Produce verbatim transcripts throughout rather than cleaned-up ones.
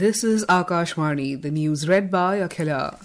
This is Akashvani, the news read by Akhila.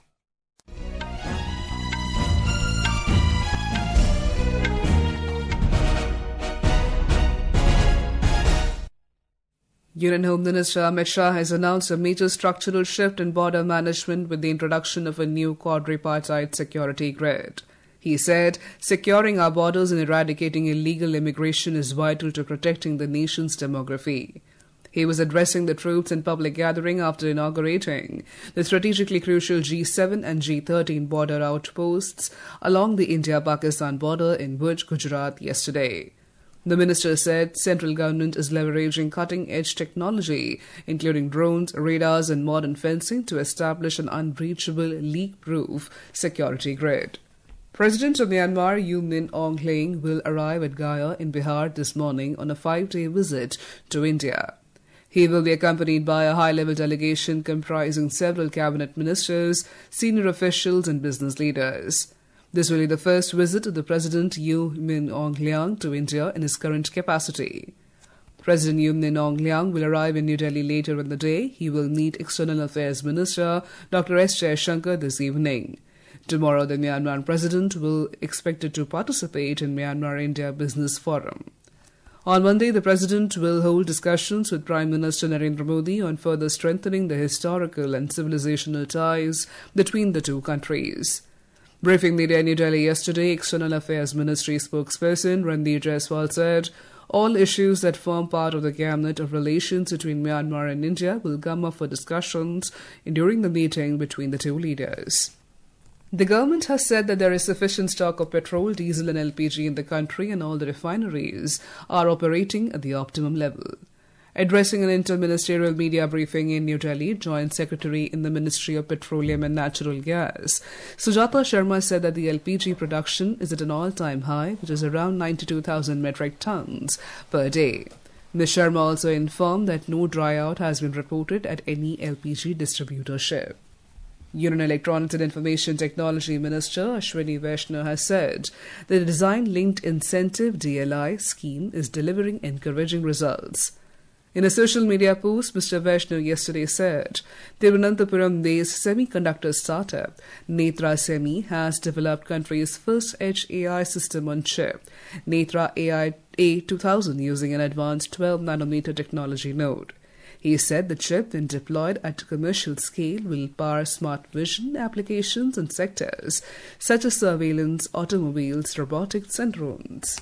Union Home Minister Amit Shah has announced a major structural shift in border management with the introduction of a new quadripartite security grid. He said, securing our borders and eradicating illegal immigration is vital to protecting the nation's demography. He was addressing the troops in public gathering after inaugurating the strategically crucial G seven and G thirteen border outposts along the India-Pakistan border in Bhuj, Gujarat yesterday. The minister said central government is leveraging cutting-edge technology, including drones, radars and modern fencing to establish an unbreachable, leak-proof security grid. President of Myanmar, U Min Aung Hlaing, will arrive at Gaya in Bihar this morning on a five-day visit to India. He will be accompanied by a high-level delegation comprising several cabinet ministers, senior officials and business leaders. This will be the first visit of the President U Min Aung Hlaing to India in his current capacity. President U Min Aung Hlaing will arrive in New Delhi later in the day. He will meet External Affairs Minister Doctor S. Jaishankar this evening. Tomorrow, the Myanmar President will expected to participate in Myanmar-India Business Forum. On Monday, the President will hold discussions with Prime Minister Narendra Modi on further strengthening the historical and civilizational ties between the two countries. Briefing media in New Delhi yesterday, External Affairs Ministry spokesperson Ranveer Jaiswal said, all issues that form part of the gamut of relations between Myanmar and India will come up for discussions during the meeting between the two leaders. The government has said that there is sufficient stock of petrol, diesel and L P G in the country and all the refineries are operating at the optimum level. Addressing an inter-ministerial media briefing in New Delhi, Joint Secretary in the Ministry of Petroleum and Natural Gas, Sujata Sharma said that the L P G production is at an all-time high, which is around ninety-two thousand metric tons per day. Miz Sharma also informed that no dry-out has been reported at any L P G distributorship. Union Electronics and Information Technology Minister Ashwini Vaishnaw has said that the Design-Linked Incentive D L I scheme is delivering encouraging results. In a social media post, Mister Vaishnaw yesterday said, Thiruvananthapuram-based semiconductor startup Netra Semi has developed country's first edge A I system on chip, Netra A I A two thousand, using an advanced twelve nanometer technology node. He said the chip, when deployed at commercial scale, will power smart vision applications in sectors such as surveillance, automobiles, robotics and drones.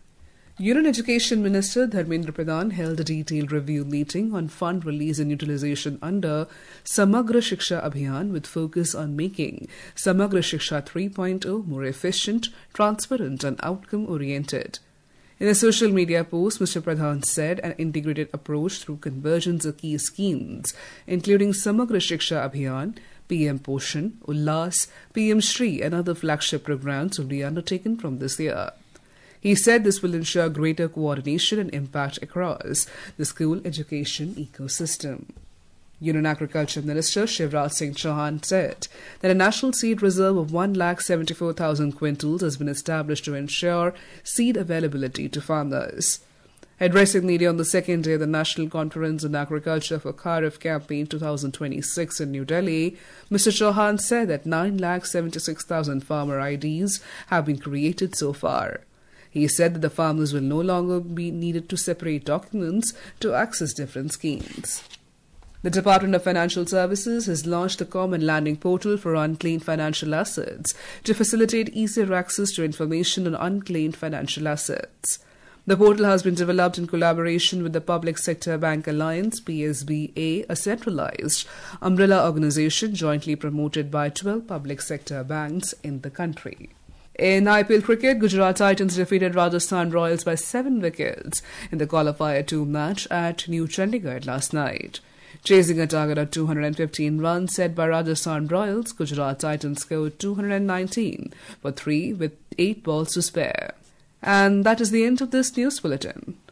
Union Education Minister Dharmendra Pradhan held a detailed review meeting on fund release and utilization under Samagra Shiksha Abhiyan with focus on making Samagra Shiksha three point oh more efficient, transparent and outcome-oriented. In a social media post, Mister Pradhan said an integrated approach through convergence of key schemes, including Samagra Shiksha Abhiyan, P M Poshan, Ullas, P M Shri and other flagship programs will be undertaken from this year. He said this will ensure greater coordination and impact across the school education ecosystem. Union Agriculture Minister Shivraj Singh Chauhan said that a national seed reserve of one lakh seventy-four thousand quintals has been established to ensure seed availability to farmers. Addressing media on the second day of the National Conference on Agriculture for Kharif Campaign twenty twenty-six in New Delhi, Mister Chauhan said that nine lakh seventy-six thousand farmer I Ds have been created so far. He said that the farmers will no longer be needed to separate documents to access different schemes. The Department of Financial Services has launched the Common Landing Portal for Unclaimed Financial Assets to facilitate easier access to information on unclaimed financial assets. The portal has been developed in collaboration with the Public Sector Bank Alliance, P S B A, a centralized umbrella organization jointly promoted by twelve public sector banks in the country. In I P L cricket, Gujarat Titans defeated Rajasthan Royals by seven wickets in the qualifier two match at New Chandigarh last night. Chasing a target of two hundred fifteen runs set by Rajasthan Royals, Gujarat Titans scored two hundred nineteen for three with eight balls to spare. And that is the end of this news bulletin.